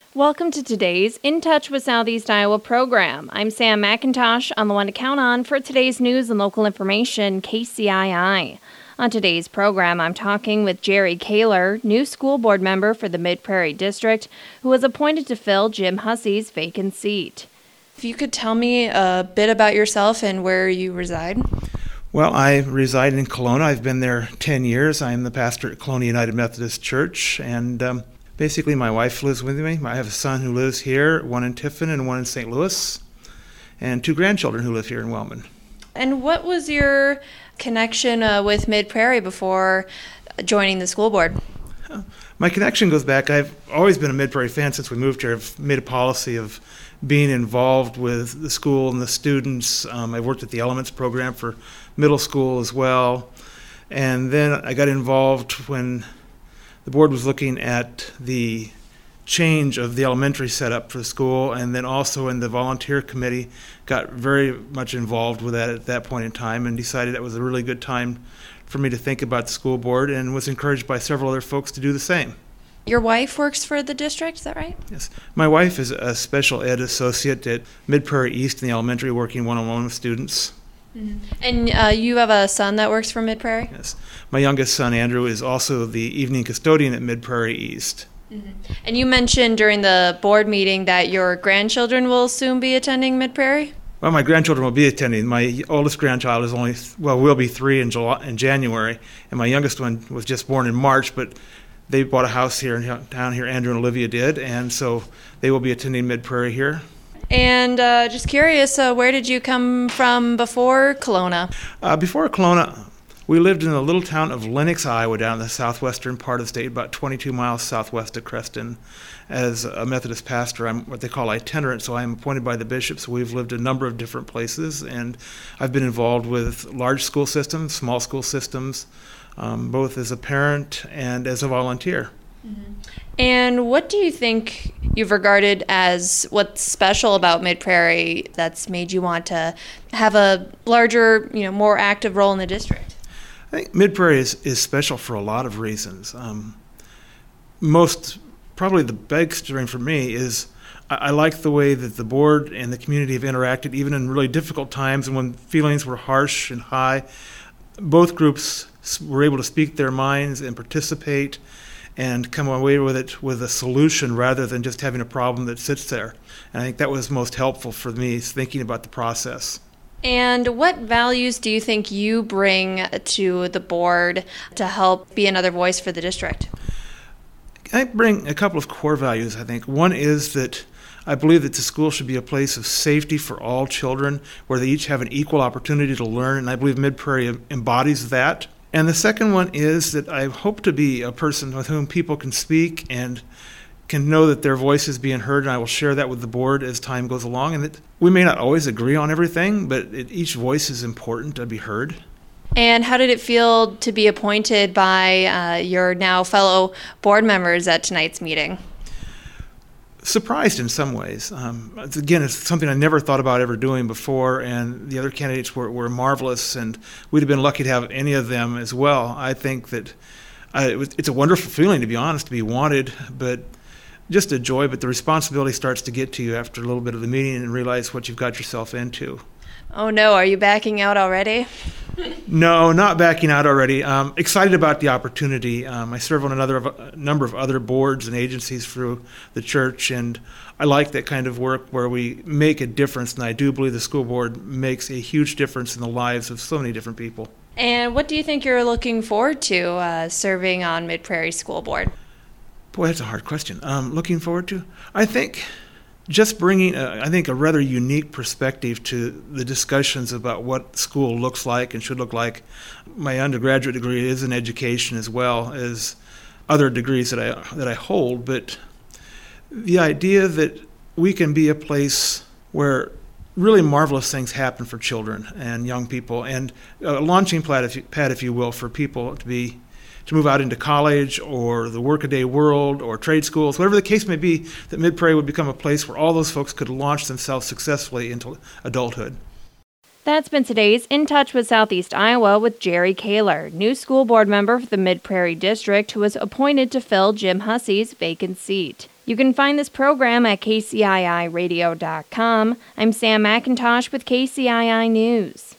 Welcome to today's In Touch with Southeast Iowa program. I'm Sam McIntosh, on the one to count on for today's news and local information, KCII. On today's program, I'm talking with Jerry Kaler, new school board member for the Mid-Prairie District, who was appointed to fill Jim Hussey's vacant seat. If you could tell me a bit about yourself and where you reside. Well, I reside in Kelowna. I've been there 10 years. I'm the pastor at Kelowna United Methodist Church, and basically my wife lives with me. I have a son who lives here, one in Tiffin and one in St. Louis, and two grandchildren who live here in Wellman. And what was your connection with Mid-Prairie before joining the school board? My connection goes back. I've always been a Mid-Prairie fan since we moved here. I've made a policy of being involved with the school and the students. I worked at the Elements program for middle school as well. And then I got involved when the board was looking at the change of the elementary setup for the school, and then also in the volunteer committee, got very much involved with that at that point in time and decided it was a really good time for me to think about the school board, and was encouraged by several other folks to do the same. Your wife works for the district, is that right? Yes. My wife is a special ed associate at Mid-Prairie East in the elementary, working one-on-one with students. Mm-hmm. And you have a son that works for Mid-Prairie? Yes. My youngest son, Andrew, is also the evening custodian at Mid-Prairie East. Mm-hmm. And you mentioned during the board meeting that your grandchildren will soon be attending Mid-Prairie? Well, my grandchildren will be attending. My oldest grandchild is will be 3 in January, and my youngest one was just born in March, but they bought a house here down here, Andrew and Olivia did, and so they will be attending Mid-Prairie here. And just curious, where did you come from before Kelowna? Before Kelowna, we lived in the little town of Lennox, Iowa, down in the southwestern part of the state, about 22 miles southwest of Creston. As a Methodist pastor, I'm what they call itinerant, so I'm appointed by the bishop, so we've lived a number of different places, and I've been involved with large school systems, small school systems, both as a parent and as a volunteer. Mm-hmm. And what do you think you've regarded as what's special about Mid-Prairie that's made you want to have a larger, more active role in the district? I think Mid-Prairie is special for a lot of reasons. Probably the big string for me is I like the way that the board and the community have interacted, even in really difficult times and when feelings were harsh and high. Both groups were able to speak their minds and participate and come away with it with a solution rather than just having a problem that sits there. And I think that was most helpful for me, thinking about the process. And what values do you think you bring to the board to help be another voice for the district? I bring a couple of core values, I think. One is that I believe that the school should be a place of safety for all children, where they each have an equal opportunity to learn, and I believe Mid-Prairie embodies that. And the second one is that I hope to be a person with whom people can speak and can know that their voice is being heard, and I will share that with the board as time goes along, and that we may not always agree on everything, but each voice is important to be heard. And how did it feel to be appointed by your now fellow board members at tonight's meeting? Surprised in some ways. Again, it's something I never thought about ever doing before, and the other candidates were marvelous, and we'd have been lucky to have any of them as well. I think that it's a wonderful feeling, to be honest, to be wanted, but just a joy, but the responsibility starts to get to you after a little bit of the meeting and realize what you've got yourself into. Oh no, are you backing out already? No, not backing out already. Excited about the opportunity. I serve on a number of other boards and agencies through the church, and I like that kind of work where we make a difference, and I do believe the school board makes a huge difference in the lives of so many different people. And what do you think you're looking forward to serving on Mid-Prairie School Board? Boy, that's a hard question. Looking forward to? I think just bringing, a rather unique perspective to the discussions about what school looks like and should look like. My undergraduate degree is in education as well as other degrees that I hold, but the idea that we can be a place where really marvelous things happen for children and young people, and a launching pad, if you will, for people to move out into college or the workaday world or trade schools, whatever the case may be, that Mid-Prairie would become a place where all those folks could launch themselves successfully into adulthood. That's been today's In Touch with Southeast Iowa with Jerry Kaler, new school board member for the Mid-Prairie District who was appointed to fill Jim Hussey's vacant seat. You can find this program at kciiradio.com. I'm Sam McIntosh with KCII News.